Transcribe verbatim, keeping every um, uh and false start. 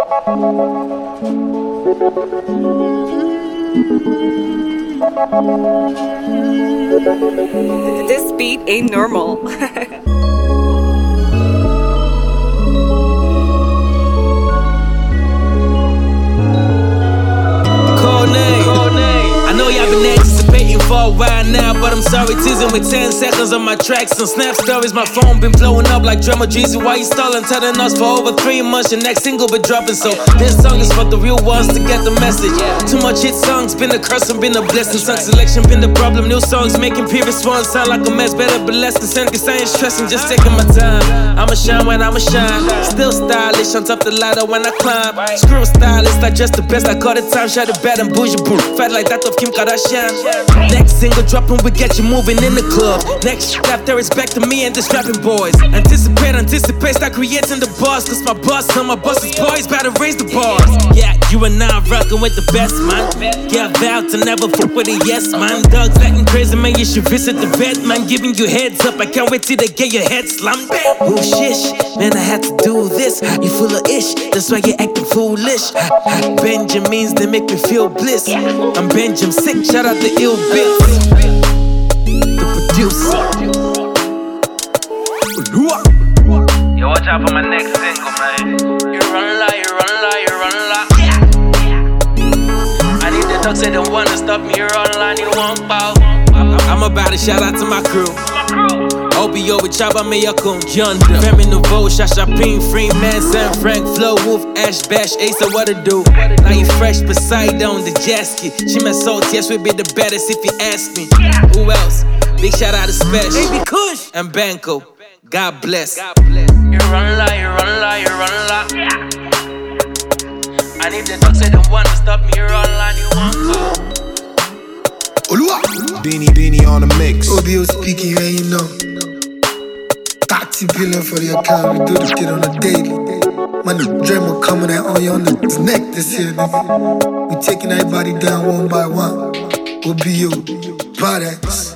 This beat ain't normal. I know y'all been anticipating for a while now, but I'm sorry, teasing with ten seconds on my tracks. Some snap stories, my phone been blowing up like drummer Jeezy. Why you stalling? Telling us for over three months your next single been dropping. So this song is for the real ones to get the message. Too much hit songs, been a curse and been a blessing. Song selection been the problem. New songs making previous ones sound like a mess. Better be less concerned, cause I ain't stressing, just taking my time. I'ma shine when I'ma shine. Still stylish on top the ladder when I climb. Screw stylist, I just the best. I call it time, shot it bad and bougie boom. Fat like that of Kim Kardashian. Next single dropping, we get you moving in the club. Next shit after it's back to me and the strapping boys. Anticipate, anticipate, start creating the bars. Cause my boss and my boss's boys better raise the bars. Yeah, you and I rockin' with the best, man. Yeah, I vowed to never fuck with a yes, man. Dogs acting crazy, man, you should visit the vet, man. Giving you heads up, I can't wait till they get your head slammed. Oh shish, man, I had to do this. You full of ish, that's why you're acting foolish. Benjamins, they make me feel bliss. I'm Benjamin Sick, shout out to Ill Bits, the producer. Yo, watch out for my next single, man. You run la, you run la, you run la. I need the dogs, say they wanna stop me, you're online, you won't bow. I'm about to shout out to my crew. O B O with Chaba Meyakun, Yonder, Femi Nouveau, Shasha Ping, Freeman, Sam Frank, Flow, Wolf, Ash, Bash, Ace, so what to do? Now you fresh, Poseidon, the Jasky. She my soul, yes, we be the baddest if you ask me. Who else? Big shout out to Special, Baby Kush, and Banco. God bless. God bless. You run la, you run la, you run la. I need the dogs, say they wanna stop me, you're online, you won't go. Beanie Beanie on the mix. O B O speaking, yeah, you know. thirty billion for the account, we do the shit on a daily. Man, the dreamer coming out on you on the neck this year, nigga. We taking everybody down one by one. O B O, products.